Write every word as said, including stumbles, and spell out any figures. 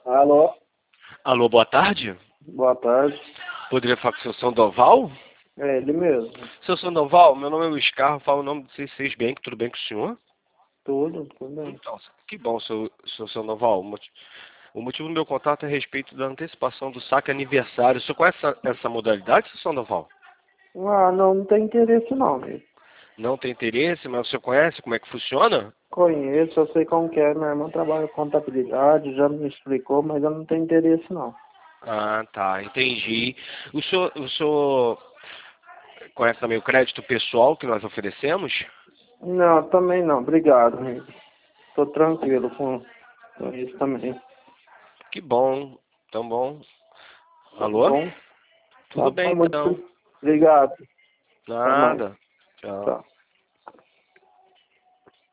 Alô, Alô, boa tarde. boa tarde. Poderia falar com o seu Sandoval? É ele mesmo. Seu Sandoval, meu nome é Luiz Carlos, falo o nome de C seis Bank, tudo bem com o senhor? Tudo, tudo bem. Então, que bom, seu, seu Sandoval. O moti- o motivo do meu contato é a respeito da antecipação do saque aniversário. O senhor conhece essa, essa modalidade, seu Sandoval? Ah, não, não tem interesse não, amigo. Não tem interesse, mas o senhor conhece como é que funciona? Conheço, eu sei como que é. Minha irmã trabalha com contabilidade, já me explicou, mas eu não tenho interesse não. Ah, tá, entendi. O senhor, o senhor conhece também o crédito pessoal que nós oferecemos? Não, também não. Obrigado, amigo. Tô tranquilo com, com isso também. Que bom, tão bom. Tá Alô? bom? Tá Tudo bem bom, muito então. obrigado. Até mais. Nada. Tchau. Tchau.